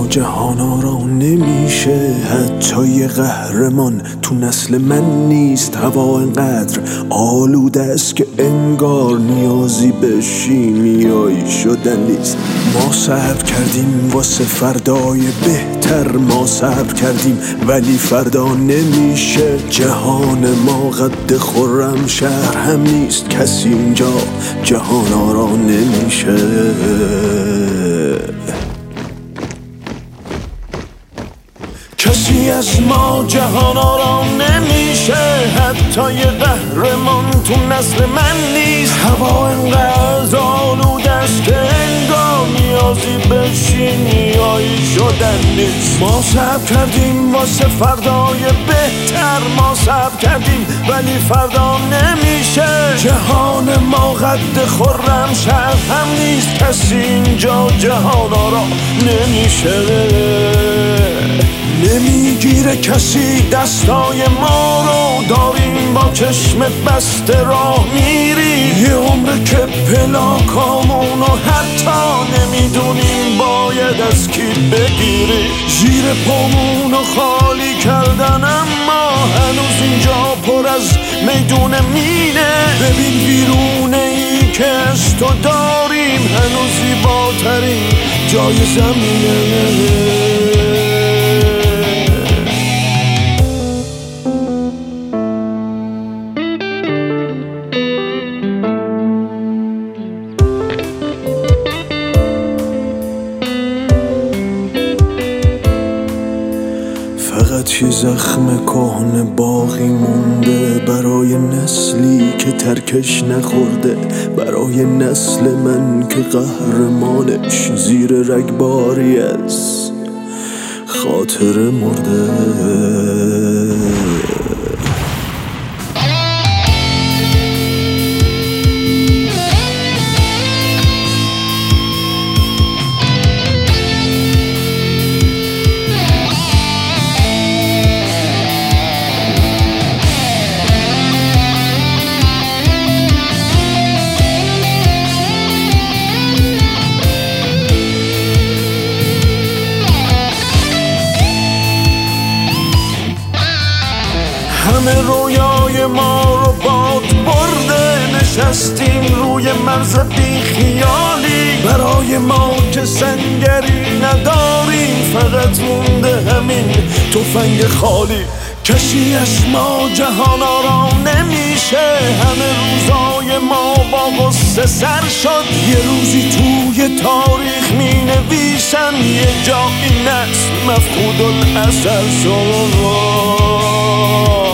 ما جهان آرا نمیشه. حتی یه قهرمان تو نسل من نیست. هوا انقدر آلوده است که انگار نیازی به شیمیایی شدن نیست. ما صبر کردیم واسه فردای بهتر، ما صبر کردیم ولی فردا نمیشه. جهان ما قد خرم شهر هم نیست. کسی اینجا جهان آرا نمیشه. کسی از ما جهان آرا نمیشه. حتی یه قهرمان تو نسل من نیست. هوا انقدر آلوده است که انگار نیازی به شیمیایی شدن نیست. ما صبر کردیم واسه فردای بهتر، ما صبر کردیم ولی فردا نمیشه. جهان ما قد خرم شهر هم نیست. کسی اینجا جهان آرا نمیشه. نمیگیره کسی دستای ما رو، داریم با چشم بسته راه میری. یه عمر که پلاکامونو حتی نمیدونیم باید از کی بگیری. زیر پامونو خالی کردن اما هنوز اینجا پر از میدون مینه. ببین بیرونه ای که از تو داریم هنوز زیباترین جای زمینه. فقط یه زخم کهنه باقی مونده برای نسلی که ترکش نخورده. برای نسل من که قهرمانش زیر رگباری از خاطر مرده. همه رویای ما رو باد برده. نشستیم روی مرز بیخیالی. برای ما که سنگری نداریم فقط مونده همین تفنگ خالی. کسی از ما جهان آرا نمیشه. همه روزای ما با غصه سر شد. یه روزی توی تاریخ می نویسن یه جا این نسل مفقود الاثر شد.